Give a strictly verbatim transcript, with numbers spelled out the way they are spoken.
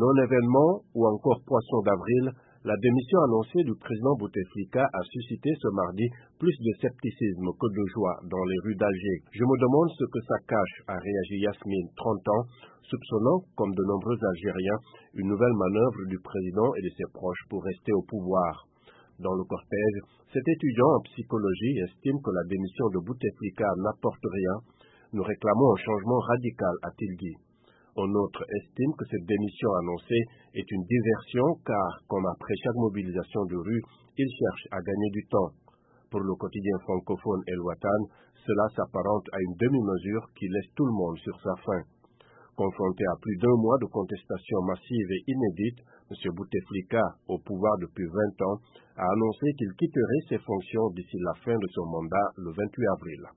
Non-événement ou encore poisson d'avril, la démission annoncée du président Bouteflika a suscité ce mardi plus de scepticisme que de joie dans les rues d'Alger. Je me demande ce que ça cache, a réagi Yasmine, trente ans, soupçonnant, comme de nombreux Algériens, une nouvelle manœuvre du président et de ses proches pour rester au pouvoir. Dans le cortège, cet étudiant en psychologie estime que la démission de Bouteflika n'apporte rien. Nous réclamons un changement radical, a-t-il dit. Un autre estime que cette démission annoncée est une diversion car, comme après chaque mobilisation de rue, il cherche à gagner du temps. Pour le quotidien francophone El Watan, cela s'apparente à une demi-mesure qui laisse tout le monde sur sa faim. Confronté à plus d'un mois de contestation massive et inédite, M. Bouteflika, au pouvoir depuis vingt ans, a annoncé qu'il quitterait ses fonctions d'ici la fin de son mandat le vingt-huit avril.